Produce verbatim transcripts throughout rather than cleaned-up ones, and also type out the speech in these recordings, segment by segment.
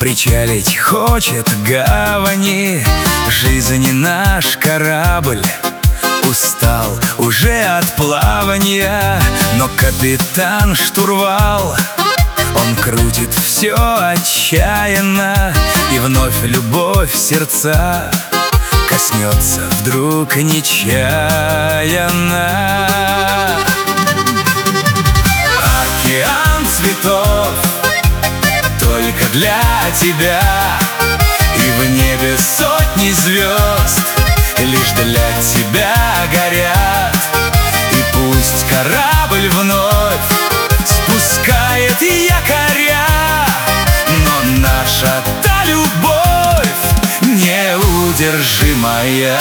Причалить хочет к гавани, жизни наш корабль устал уже от плавания, но капитан штурвал, он крутит все отчаянно, и вновь любовь сердца коснется вдруг нечаянно. Океан цветов только для тебя, и в небе сотни звезд лишь для тебя горят. И пусть корабль вновь спускает якоря, но наша та любовь неудержимая.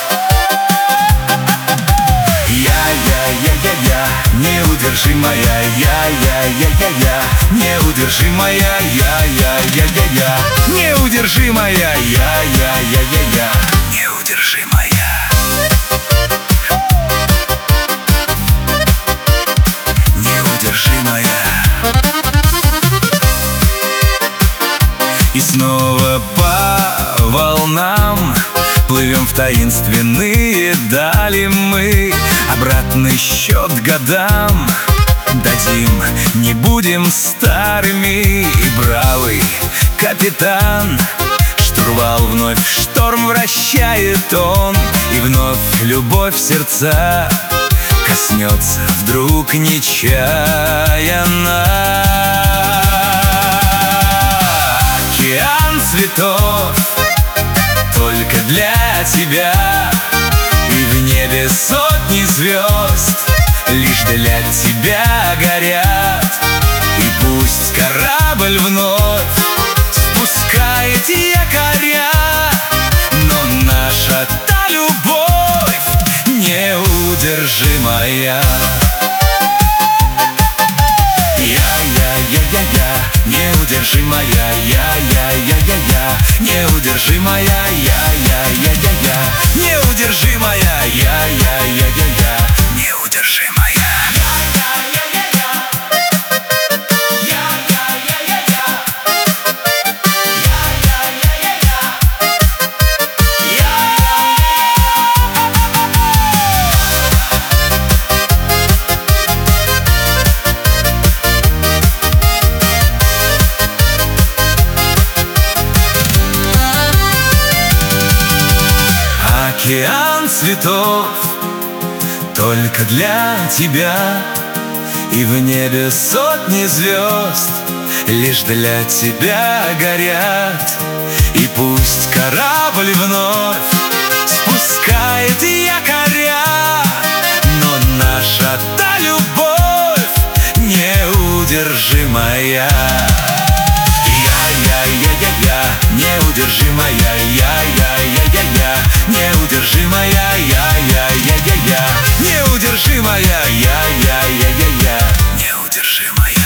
Я-я-я-я-я, неудержимая, я-я-я-я-я, неудержимая, я-я-я-я-я, неудержимая, я-я-я-я-я, неудержимая. Неудержимая. И снова по волнам плывем в таинственные дали мы. Обратный счет годам дадим, не будем старыми. И бравый капитан штурвал вновь в шторм вращает он, и вновь любовь сердца коснется вдруг нечаянно. Океан цветов только для тебя, и в небе сотни звезд лишь для тебя горят. И пусть корабль вновь спускает якоря, но наша та любовь неудержимая. Я-я-я-я-я, неудержимая, я-я-я-я-я, неудержимая, я-я-я-я-я, неудержимая, я-я-я-я-я, неудержимая. Океан цветов только для тебя, и в небе сотни звезд лишь для тебя горят. И пусть корабль вновь спускает якоря, но наша та любовь неудержимая. Я-я-я-я-я, неудержимая, я-я-я-я-я, неудержимая, я-я-я-я-я, неудержимая, я-я-я-я-я, неудержимая.